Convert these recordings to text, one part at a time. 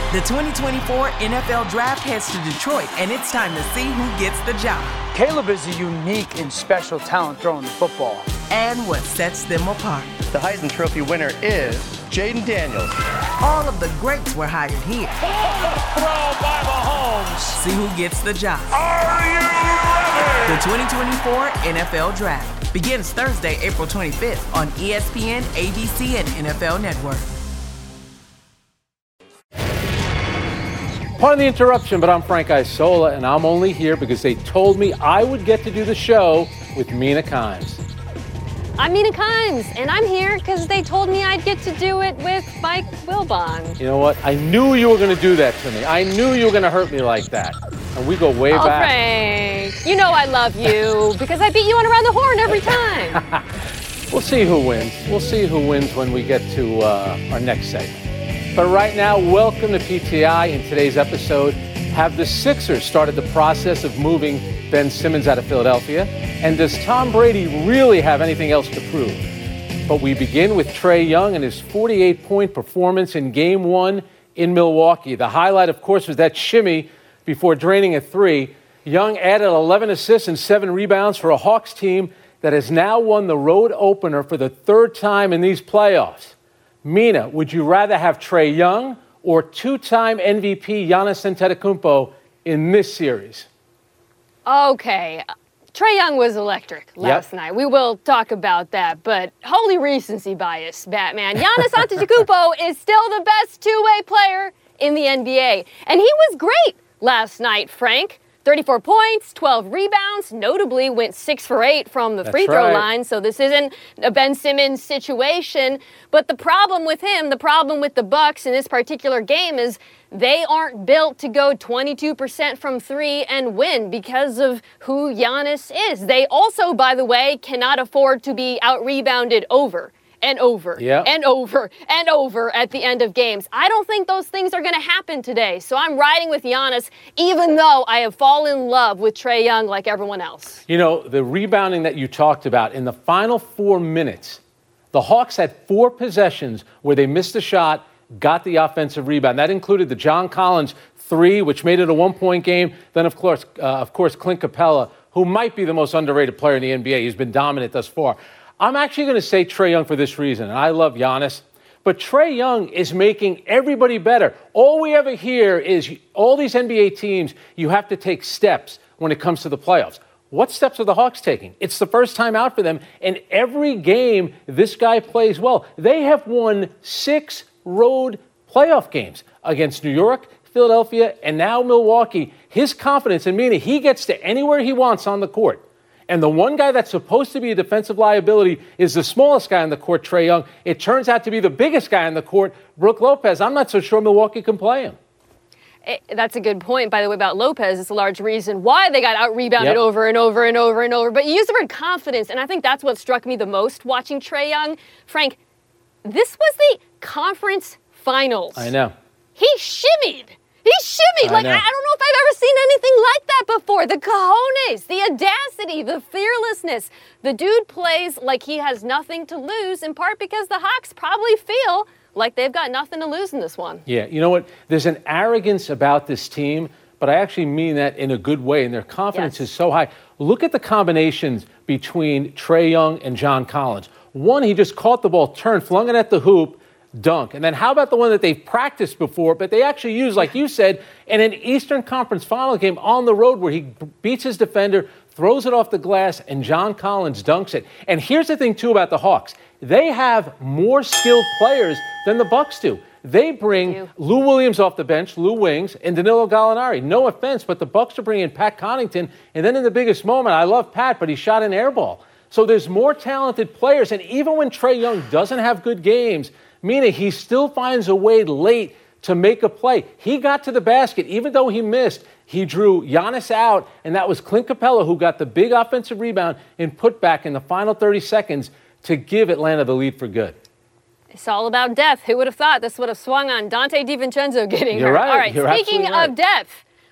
The 2024 NFL Draft heads to Detroit, and it's time to see who gets the job. Caleb is a unique and special talent throwing the football. And what sets them apart. The Heisman Trophy winner is Jaden Daniels. All of the greats were hired here. Throw by Mahomes. See who gets the job. Are you ready? The 2024 NFL Draft begins Thursday, April 25th on ESPN, ABC, and NFL Network. Pardon the interruption, but I'm Frank Isola, and I'm only here because they told me I would get to do the show with Mina Kimes. I'm Mina Kimes, and I'm here because they told me I'd get to do it with Mike Wilbon. You know what? I knew you were going to do that to me. I knew you were going to hurt me like that. And we go way back. Frank, you know I love you because I beat you on Around the Horn every time. We'll see who wins. We'll see who wins when we get to our next segment. But right now, welcome to PTI. In today's episode, have the Sixers started the process of moving Ben Simmons out of Philadelphia? And does Tom Brady really have anything else to prove? But we begin with Trae Young and his 48-point performance in Game 1 in Milwaukee. The highlight, of course, was that shimmy before draining a three. Young added 11 assists and 7 rebounds for a Hawks team that has now won the road opener for the third time in these playoffs. Mina, would you rather have Trae Young or two-time MVP Giannis Antetokounmpo in this series? Okay. Trae Young was electric last night. We will talk about that, but holy recency bias, Batman. Giannis Antetokounmpo is still the best two-way player in the NBA, and he was great last night, Frank. 34 points, 12 rebounds, notably went 6 for 8 from the free throw line, so this isn't a Ben Simmons situation. But the problem with him, the problem with the Bucks in this particular game is they aren't built to go 22% from 3 and win because of who Giannis is. They also, by the way, cannot afford to be out-rebounded over and over and over and over at the end of games. I don't think those things are going to happen today. So I'm riding with Giannis, even though I have fallen in love with Trae Young like everyone else. You know, the rebounding that you talked about, in the final 4 minutes, the Hawks had 4 possessions where they missed a shot, got the offensive rebound. That included the John Collins 3, which made it a 1-point game. Then, of course, Clint Capella, who might be the most underrated player in the NBA. He's been dominant thus far. I'm actually going to say Trae Young for this reason, and I love Giannis, but Trae Young is making everybody better. All we ever hear is all these NBA teams, you have to take steps when it comes to the playoffs. What steps are the Hawks taking? It's the first time out for them, and every game this guy plays well. They have won 6 road playoff games against New York, Philadelphia, and now Milwaukee. His confidence in meaning he gets to anywhere he wants on the court. And the one guy that's supposed to be a defensive liability is the smallest guy on the court, Trae Young. It turns out to be the biggest guy on the court, Brook Lopez. I'm not so sure Milwaukee can play him. That's a good point, by the way, about Lopez. It's a large reason why they got out-rebounded over and over and over and over. But you used the word confidence, and I think that's what struck me the most watching Trae Young. Frank, this was the conference finals. I know. He shimmied. He shimmied. I don't know if I've ever seen anything like that before. The cojones, the audacity, the fearlessness. The dude plays like he has nothing to lose, in part because the Hawks probably feel like they've got nothing to lose in this one. Yeah, you know what? There's an arrogance about this team, but I actually mean that in a good way, and their confidence is so high. Look at the combinations between Trae Young and John Collins. One, he just caught the ball, turned, flung it at the hoop, dunk. And then how about the one that they've practiced before, but they actually use, like you said, in an Eastern Conference final game on the road where he beats his defender, throws it off the glass, and John Collins dunks it. And here's the thing, too, about the Hawks. They have more skilled players than the Bucks do. They bring Lou Williams off the bench, Lou Wings, and Danilo Gallinari. No offense, but the Bucks are bringing Pat Connaughton. And then in the biggest moment, I love Pat, but he shot an air ball. So there's more talented players. And even when Trae Young doesn't have good games, meaning he still finds a way late to make a play. He got to the basket. Even though he missed, he drew Giannis out, and that was Clint Capella who got the big offensive rebound and put back in the final 30 seconds to give Atlanta the lead for good. It's all about depth. Who would have thought this would have swung on Dante DiVincenzo getting hurt? Right. All right, speaking of depth,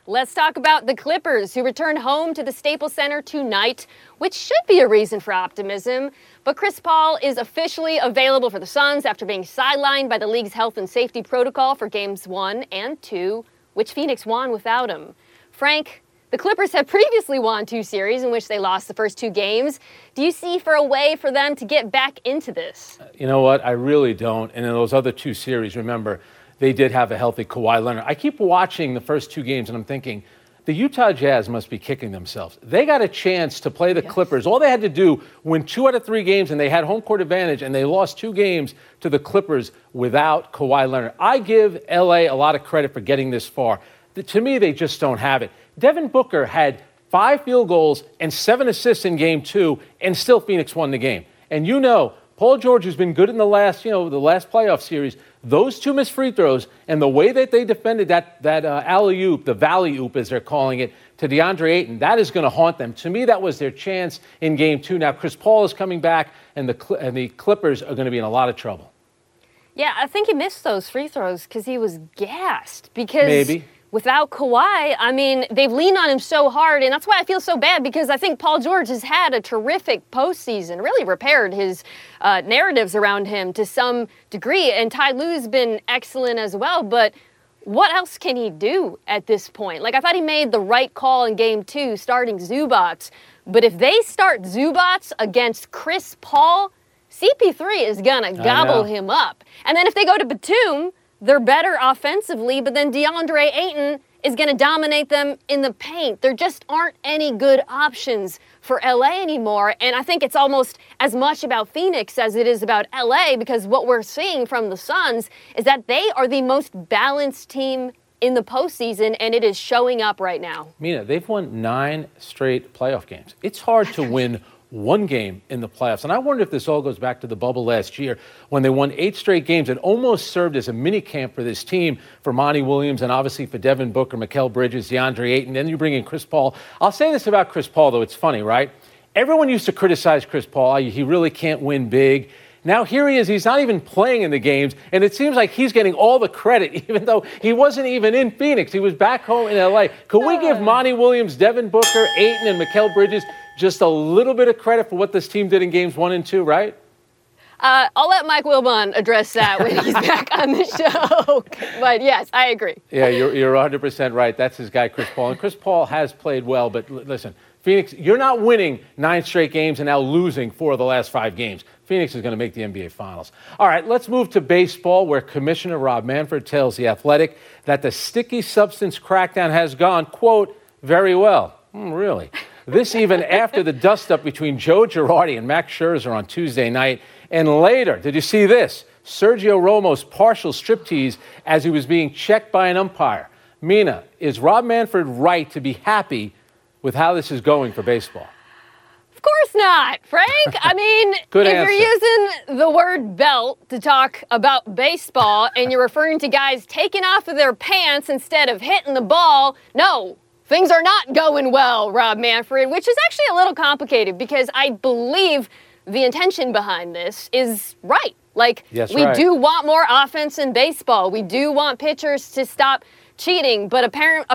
Let's talk about the Clippers, who return home to the Staples Center tonight, which should be a reason for optimism. But Chris Paul is officially available for the Suns after being sidelined by the league's health and safety protocol for games 1 and 2, which Phoenix won without him. Frank, the Clippers have previously won 2 series in which they lost the first 2 games. Do you see a way for them to get back into this? You know what? I really don't. And in those other 2 series, remember, they did have a healthy Kawhi Leonard. I keep watching the first 2 games, and I'm thinking, the Utah Jazz must be kicking themselves. They got a chance to play the Clippers. All they had to do, win 2 out of 3 games, and they had home court advantage, and they lost 2 games to the Clippers without Kawhi Leonard. I give L.A. a lot of credit for getting this far. To me, they just don't have it. Devin Booker had 5 field goals and 7 assists in Game 2, and still Phoenix won the game. And you know, Paul George has been good in the last playoff series. Those 2 missed free throws and the way that they defended that alley-oop, the valley-oop as they're calling it, to DeAndre Ayton, that is going to haunt them. To me, that was their chance in Game 2. Now, Chris Paul is coming back, and the Clippers are going to be in a lot of trouble. Yeah, I think he missed those free throws because he was gassed. Because maybe. Without Kawhi, I mean, they've leaned on him so hard, and that's why I feel so bad, because I think Paul George has had a terrific postseason, really repaired his narratives around him to some degree, and Ty Lue's been excellent as well, but what else can he do at this point? Like, I thought he made the right call in Game 2, starting Zubac, but if they start Zubac against Chris Paul, CP3 is gonna gobble him up. And then if they go to Batum, they're better offensively, but then DeAndre Ayton is going to dominate them in the paint. There just aren't any good options for LA anymore, and I think it's almost as much about Phoenix as it is about LA, because what we're seeing from the Suns is that they are the most balanced team in the postseason, and it is showing up right now. Mina, they've won 9 straight playoff games. It's hard to win 1 game in the playoffs. And I wonder if this all goes back to the bubble last year when they won 8 straight games. It almost served as a mini camp for this team, for Monty Williams and obviously for Devin Booker, Mikal Bridges, DeAndre Ayton. Then you bring in Chris Paul. I'll say this about Chris Paul, though. It's funny, right? Everyone used to criticize Chris Paul. He really can't win big. Now here he is. He's not even playing in the games, and it seems like he's getting all the credit, even though he wasn't even in Phoenix. He was back home in L.A. Could we give Monty Williams, Devin Booker, Ayton, and Mikal Bridges just a little bit of credit for what this team did in Games 1 and 2, right? I'll let Mike Wilbon address that when he's back on the show. But yes, I agree. Yeah, you're 100% right. That's his guy, Chris Paul. And Chris Paul has played well, but listen, Phoenix, you're not winning 9 straight games and now losing 4 of the last 5 games. Phoenix is going to make the NBA Finals. All right, let's move to baseball, where Commissioner Rob Manfred tells The Athletic that the sticky substance crackdown has gone, quote, very well. Really? This even after the dust-up between Joe Girardi and Max Scherzer on Tuesday night. And later, did you see this? Sergio Romo's partial striptease as he was being checked by an umpire. Mina, is Rob Manfred right to be happy with how this is going for baseball? Of course not, Frank. I mean, you're using the word belt to talk about baseball and you're referring to guys taking off of their pants instead of hitting the ball, no, things are not going well, Rob Manfred, which is actually a little complicated because I believe the intention behind this is right. Like, we do want more offense in baseball. We do want pitchers to stop cheating, but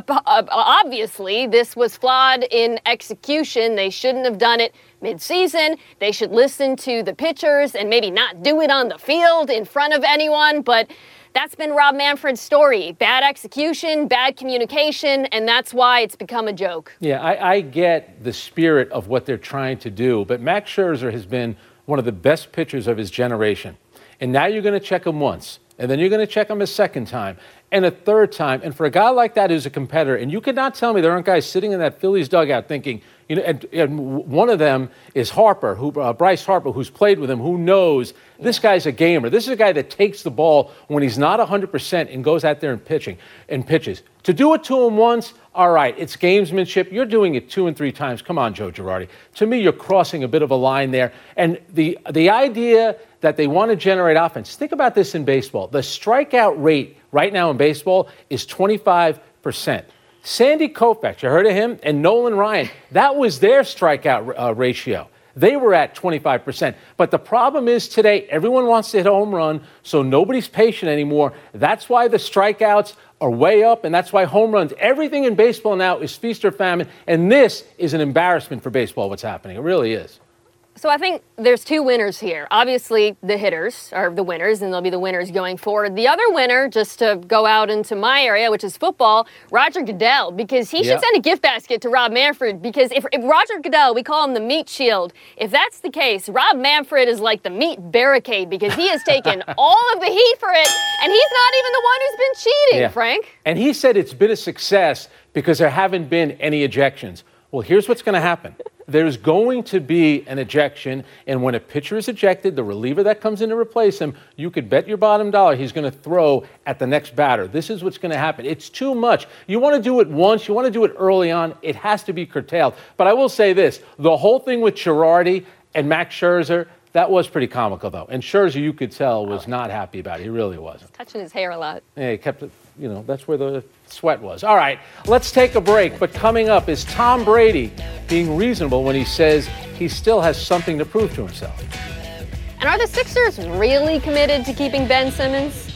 obviously this was flawed in execution. They shouldn't have done it mid-season. They should listen to the pitchers and maybe not do it on the field in front of anyone, but that's been Rob Manfred's story. Bad execution, bad communication, and that's why it's become a joke. Yeah, I get the spirit of what they're trying to do, but Max Scherzer has been one of the best pitchers of his generation. And now you're going to check him once, and then you're going to check him a second time, and a third time. And for a guy like that who's a competitor, and you could not tell me there aren't guys sitting in that Phillies dugout thinking, you know, and one of them is Harper, Bryce Harper, who's played with him, who knows this guy's a gamer. This is a guy that takes the ball when he's not 100% and goes out there and pitches. To do it to him once, all right, it's gamesmanship. You're doing it 2 and 3 times. Come on, Joe Girardi. To me, you're crossing a bit of a line there. And the idea that they want to generate offense, think about this in baseball. The strikeout rate right now in baseball is 25%. Sandy Koufax, you heard of him? And Nolan Ryan, that was their strikeout ratio. They were at 25%. But the problem is today, everyone wants to hit a home run, so nobody's patient anymore. That's why the strikeouts are way up, and that's why home runs, everything in baseball now is feast or famine, and this is an embarrassment for baseball, what's happening. It really is. So I think there's two winners here. Obviously, the hitters are the winners, and they'll be the winners going forward. The other winner, just to go out into my area, which is football, Roger Goodell, because he should send a gift basket to Rob Manfred, because if Roger Goodell, we call him the meat shield. If that's the case, Rob Manfred is like the meat barricade, because he has taken all of the heat for it, and he's not even the one who's been cheating, Frank. And he said it's been a success because there haven't been any ejections. Well, here's what's going to happen. There's going to be an ejection, and when a pitcher is ejected, the reliever that comes in to replace him, you could bet your bottom dollar he's going to throw at the next batter. This is what's going to happen. It's too much. You want to do it once. You want to do it early on. It has to be curtailed. But I will say this. The whole thing with Girardi and Max Scherzer, that was pretty comical, though. And Scherzer, you could tell, was not happy about it. He really wasn't. Touching his hair a lot. Yeah, he kept it, that's where the sweat was. All right, let's take a break. But coming up is Tom Brady being reasonable when he says he still has something to prove to himself. And are the Sixers really committed to keeping Ben Simmons?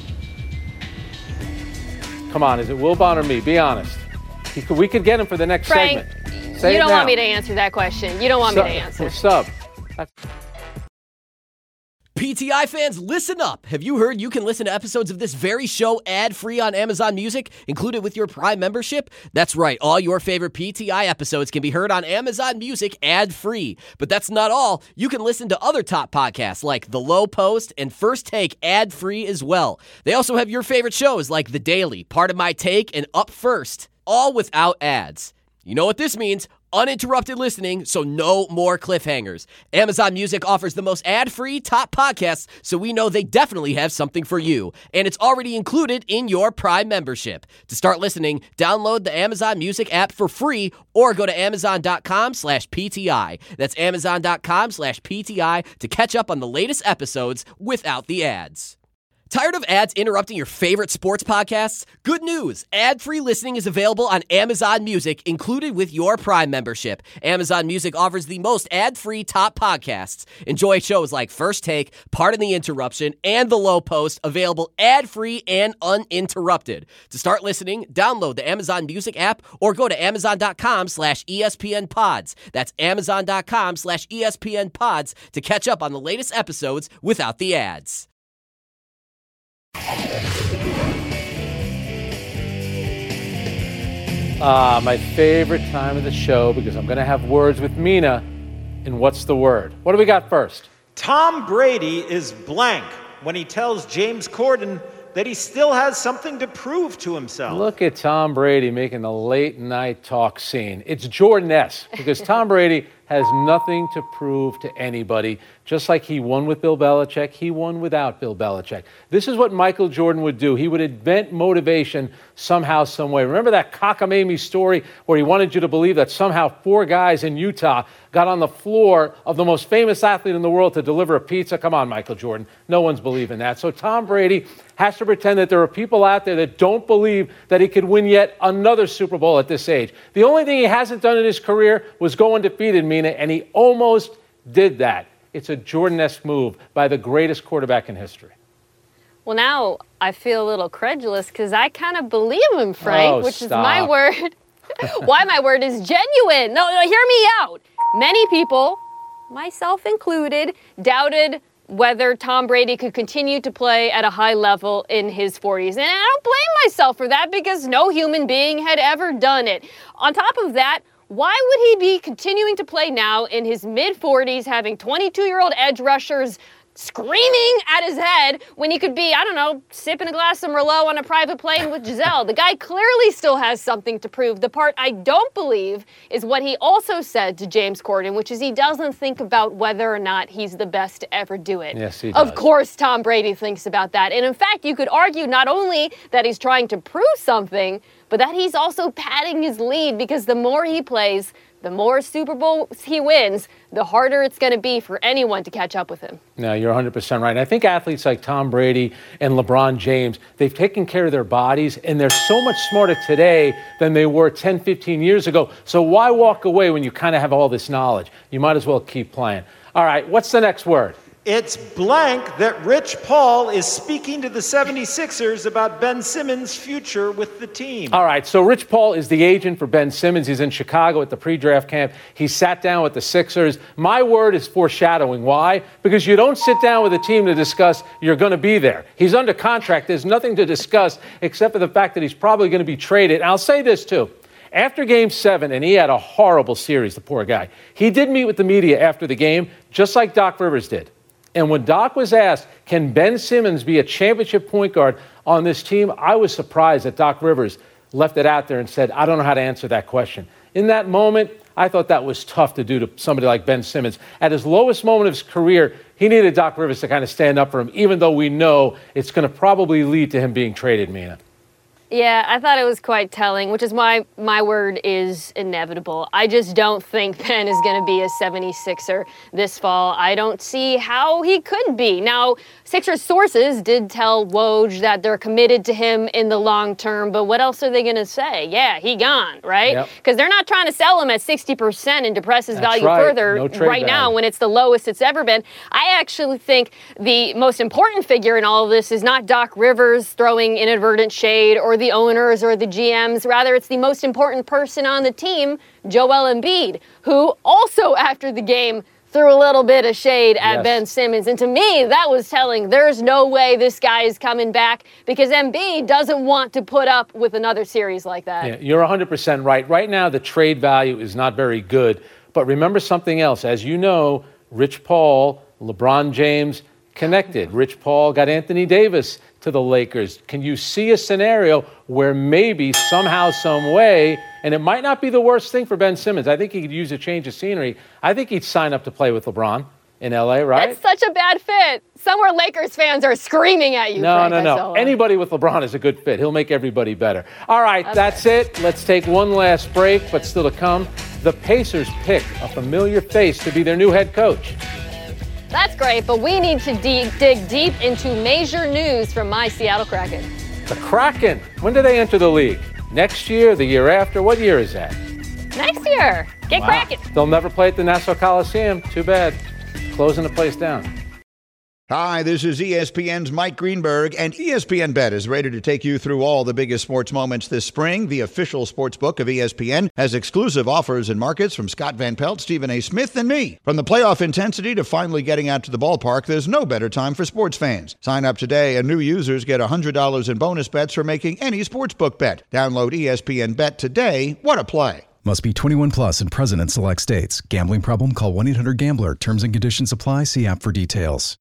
Come on, is it Wilbon or me? Be honest. We could get him for the next segment. You don't want me to answer that question. You don't want me to answer. Sub. PTI fans, listen up. Have you heard you can listen to episodes of this very show ad-free on Amazon Music, included with your Prime membership? That's right. All your favorite PTI episodes can be heard on Amazon Music ad-free. But that's not all. You can listen to other top podcasts like The Low Post and First Take ad-free as well. They also have your favorite shows like The Daily, Part of My Take, and Up First, all without ads. You know what this means? Uninterrupted listening, so no more cliffhangers. Amazon Music offers the most ad-free top podcasts, so we know they definitely have something for you. And it's already included in your Prime membership. To start listening, download the Amazon Music app for free or go to amazon.com/PTI. That's amazon.com/PTI to catch up on the latest episodes without the ads. Tired of ads interrupting your favorite sports podcasts? Good news! Ad-free listening is available on Amazon Music, included with your Prime membership. Amazon Music offers the most ad-free top podcasts. Enjoy shows like First Take, Pardon the Interruption, and The Low Post, available ad-free and uninterrupted. To start listening, download the Amazon Music app or go to amazon.com/ESPN Pods. That's amazon.com/ESPN Pods to catch up on the latest episodes without the ads. My favorite time of the show, because I'm going to have words with Mina. And what's the word? What do we got first? Tom Brady is blank when he tells James Corden that he still has something to prove to himself. Look at Tom Brady making the late night talk scene. It's Jordan-esque, because Tom Brady has nothing to prove to anybody. Just like he won with Bill Belichick, he won without Bill Belichick. This is what Michael Jordan would do. He would invent motivation somehow, some way. Remember that cockamamie story where he wanted you to believe that somehow 4 guys in Utah got on the floor of the most famous athlete in the world to deliver a pizza? Come on, Michael Jordan. No one's believing that. So Tom Brady has to pretend that there are people out there that don't believe that he could win yet another Super Bowl at this age. The only thing he hasn't done in his career was go undefeated, Mina, and he almost did that. It's a Jordan-esque move by the greatest quarterback in history. Well, now I feel a little credulous because I kind of believe him, Frank, which is my word. Why my word is genuine. No, hear me out. Many people, myself included, doubted whether Tom Brady could continue to play at a high level in his 40s. And I don't blame myself for that because no human being had ever done it. On top of that, why would he be continuing to play now in his mid-40s, having 22-year-old edge rushers screaming at his head when he could be, I don't know, sipping a glass of Merlot on a private plane with Giselle? The guy clearly still has something to prove. The part I don't believe is what he also said to James Corden, which is he doesn't think about whether or not he's the best to ever do it. Yes, he does. Of course Tom Brady thinks about that. And in fact, you could argue not only that he's trying to prove something, but that he's also padding his lead because the more he plays, the more Super Bowls he wins, the harder it's going to be for anyone to catch up with him. No, you're 100% right. And I think athletes like Tom Brady and LeBron James, they've taken care of their bodies, and they're so much smarter today than they were 10, 15 years ago. So why walk away when you kind of have all this knowledge? You might as well keep playing. All right, what's the next word? It's blank that Rich Paul is speaking to the 76ers about Ben Simmons' future with the team. All right, so Rich Paul is the agent for Ben Simmons. He's in Chicago at the pre-draft camp. He sat down with the Sixers. My word is foreshadowing. Why? Because you don't sit down with a team to discuss you're going to be there. He's under contract. There's nothing to discuss except for the fact that he's probably going to be traded. And I'll say this, too. After Game 7, and he had a horrible series, the poor guy, he did meet with the media after the game, just like Doc Rivers did. And when Doc was asked, can Ben Simmons be a championship point guard on this team, I was surprised that Doc Rivers left it out there and said, I don't know how to answer that question. In that moment, I thought that was tough to do to somebody like Ben Simmons. At his lowest moment of his career, he needed Doc Rivers to kind of stand up for him, even though we know it's going to probably lead to him being traded, Mina. Yeah, I thought it was quite telling, which is why my word is inevitable. I just don't think Ben is going to be a 76er this fall. I don't see how he could be. Now, Sixers sources did tell Woj that they're committed to him in the long term, but what else are they going to say? Yeah, he gone, right? Because they're not trying to sell him at 60% and depress his value further now when it's the lowest it's ever been. I actually think the most important figure in all of this is not Doc Rivers throwing inadvertent shade or the owners or the GMs. Rather, it's the most important person on the team, Joel Embiid, who also after the game threw a little bit of shade at Ben Simmons. And to me, that was telling. There's no way this guy is coming back because Embiid doesn't want to put up with another series like that. Yeah, you're 100% right. Right now, the trade value is not very good. But remember something else. As you know, Rich Paul, LeBron James connected. Rich Paul got Anthony Davis to the Lakers. Can you see a scenario where maybe somehow, some way, and it might not be the worst thing for Ben Simmons. I think he could use a change of scenery. I think he'd sign up to play with LeBron in L.A., right? That's such a bad fit. Somewhere Lakers fans are screaming at you. No. Anybody with LeBron is a good fit. He'll make everybody better. All right, that's it. Let's take one last break, but still to come. The Pacers pick a familiar face to be their new head coach. That's great, but we need to dig deep into major news from my Seattle Kraken. The Kraken, when do they enter the league? Next year, the year after? What year is that? Next year. Get Kraken. They'll never play at the Nassau Coliseum. Too bad. Closing the place down. Hi, this is ESPN's Mike Greenberg, and ESPN Bet is ready to take you through all the biggest sports moments this spring. The official sports book of ESPN has exclusive offers and markets from Scott Van Pelt, Stephen A. Smith, and me. From the playoff intensity to finally getting out to the ballpark, there's no better time for sports fans. Sign up today, and new users get $100 in bonus bets for making any sportsbook bet. Download ESPN Bet today. What a play. Must be 21 plus and present in select states. Gambling problem? Call 1-800-GAMBLER. Terms and conditions apply. See app for details.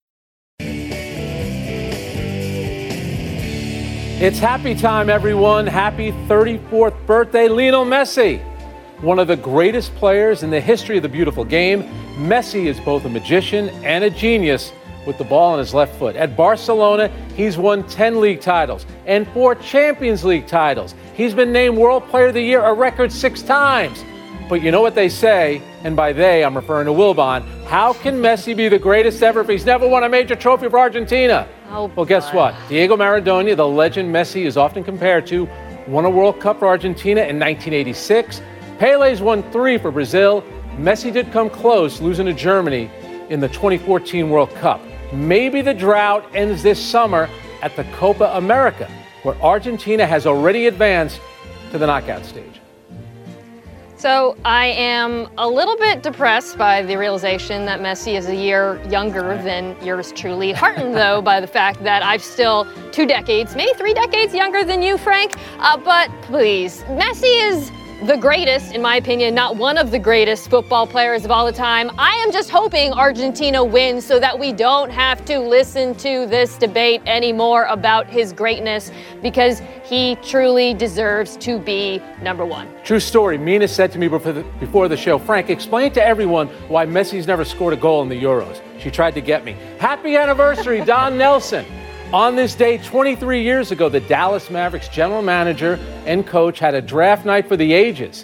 It's happy time, everyone. Happy 34th birthday, Lionel Messi. One of the greatest players in the history of the beautiful game. Messi is both a magician and a genius with the ball on his left foot. At Barcelona, he's won 10 league titles and 4 Champions League titles. He's been named World Player of the Year a record 6 times. But you know what they say, and by they, I'm referring to Wilbon, how can Messi be the greatest ever if he's never won a major trophy for Argentina? Well, guess what? Diego Maradona, the legend Messi is often compared to, won a World Cup for Argentina in 1986. Pele's won 3 for Brazil. Messi did come close, losing to Germany in the 2014 World Cup. Maybe the drought ends this summer at the Copa America, where Argentina has already advanced to the knockout stage. So I am a little bit depressed by the realization that Messi is a year younger than yours truly. Heartened, though, by the fact that I'm still 2 decades, maybe 3 decades younger than you, Frank. But please, Messi is the greatest, in my opinion, not one of the greatest football players of all the time. I am just hoping Argentina wins so that we don't have to listen to this debate anymore about his greatness, because he truly deserves to be number 1. True story. Mina said to me before the show, Frank, explain to everyone why Messi's never scored a goal in the Euros. She tried to get me. Happy anniversary, Don Nelson. On this day, 23 years ago, the Dallas Mavericks general manager and coach had a draft night for the ages.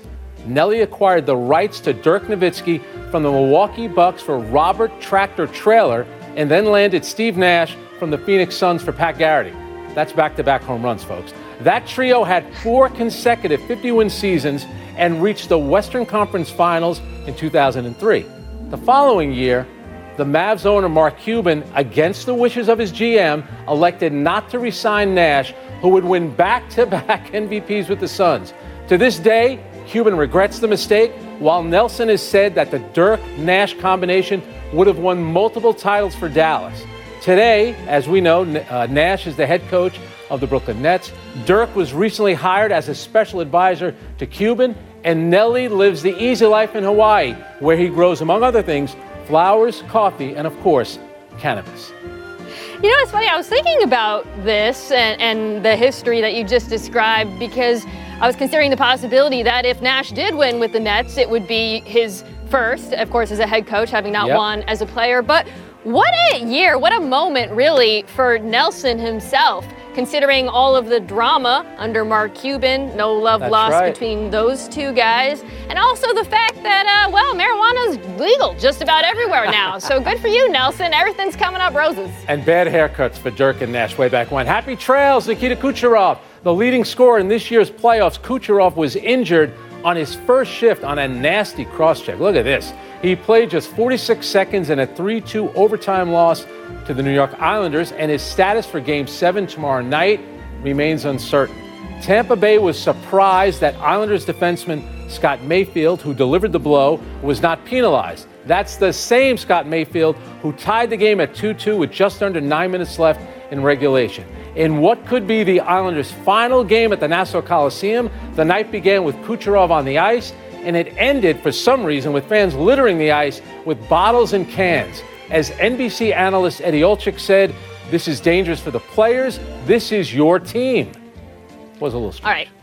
Nelly acquired the rights to Dirk Nowitzki from the Milwaukee Bucks for Robert Tractor Trailer and then landed Steve Nash from the Phoenix Suns for Pat Garrity. That's back-to-back home runs, folks. That trio had 4 consecutive 50-win seasons and reached the Western Conference Finals in 2003. The following year, the Mavs owner Mark Cuban, against the wishes of his GM, elected not to re-sign Nash, who would win back-to-back MVPs with the Suns. To this day, Cuban regrets the mistake, while Nelson has said that the Dirk-Nash combination would have won multiple titles for Dallas. Today, as we know, Nash is the head coach of the Brooklyn Nets. Dirk was recently hired as a special advisor to Cuban, and Nelly lives the easy life in Hawaii, where he grows, among other things, flowers, coffee, and of course, cannabis. You know, it's funny, I was thinking about this and the history that you just described, because I was considering the possibility that if Nash did win with the Nets, it would be his first, of course, as a head coach, having not won as a player. But what a year, what a moment, really, for Nelson himself, considering all of the drama under Mark Cuban, no love lost between those two guys, and also the fact that, marijuana's legal just about everywhere now. So good for you, Nelson. Everything's coming up roses. And bad haircuts for Dirk and Nash way back when. Happy trails, Nikita Kucherov, the leading scorer in this year's playoffs. Kucherov was injured on his first shift on a nasty cross-check. Look at this. He played just 46 seconds in a 3-2 overtime loss to the New York Islanders, and his status for Game 7 tomorrow night remains uncertain. Tampa Bay was surprised that Islanders defenseman Scott Mayfield, who delivered the blow, was not penalized. That's the same Scott Mayfield who tied the game at 2-2 with just under 9 minutes left in regulation. In what could be the Islanders' final game at the Nassau Coliseum, the night began with Kucherov on the ice, and it ended, for some reason, with fans littering the ice with bottles and cans. As NBC analyst Eddie Olczyk said, this is dangerous for the players. This is your team. Was a little strange. All right.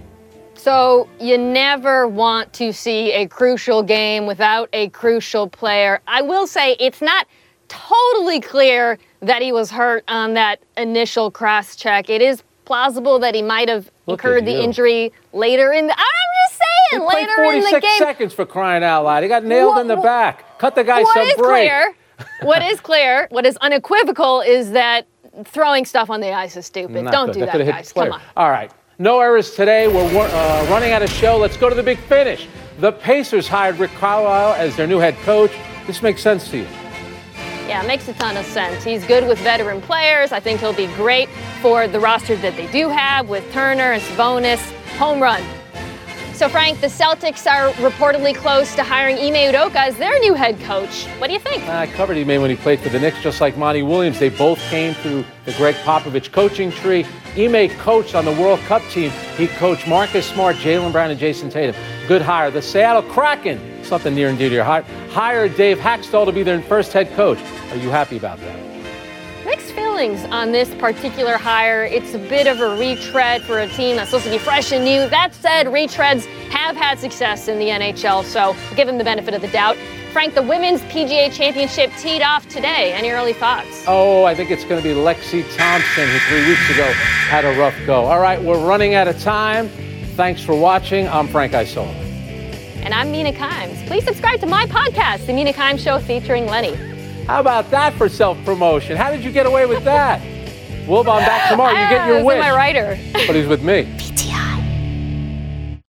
So you never want to see a crucial game without a crucial player. I will say it's not totally clear that he was hurt on that initial cross-check. It is plausible that he might have incurred the injury later in the... I'm just saying, later in the game. 46 seconds, for crying out loud. He got nailed in the back. Cut the guy some break. What is clear, what is unequivocal, is that throwing stuff on the ice is stupid. Don't do that, guys. Come on. All right. No errors today. We're running out of show. Let's go to the big finish. The Pacers hired Rick Carlisle as their new head coach. This makes sense to you? Yeah, it makes a ton of sense. He's good with veteran players. I think he'll be great for the roster that they do have with Turner and Sabonis. Home run. So, Frank, the Celtics are reportedly close to hiring Ime Udoka as their new head coach. What do you think? I covered Ime when he played for the Knicks, just like Monty Williams. They both came through the Greg Popovich coaching tree. Ime coached on the World Cup team. He coached Marcus Smart, Jaylen Brown, and Jason Tatum. Good hire. The Seattle Kraken, something near and dear to your heart, hired Dave Haxtell to be their first head coach. Are you happy about that? Mixed feelings on this particular hire. It's a bit of a retread for a team that's supposed to be fresh and new. That said, retreads have had success in the NHL, so give them the benefit of the doubt. Frank, the Women's PGA Championship teed off today. Any early thoughts? Oh, I think it's going to be Lexi Thompson, who 3 weeks ago had a rough go. All right, we're running out of time. Thanks for watching. I'm Frank Isola. And I'm Mina Kimes. Please subscribe to my podcast, The Mina Kimes Show, featuring Lenny. How about that for self-promotion? How did you get away with that? Wilbon back tomorrow. You get your wish. He's my writer. But he's with me.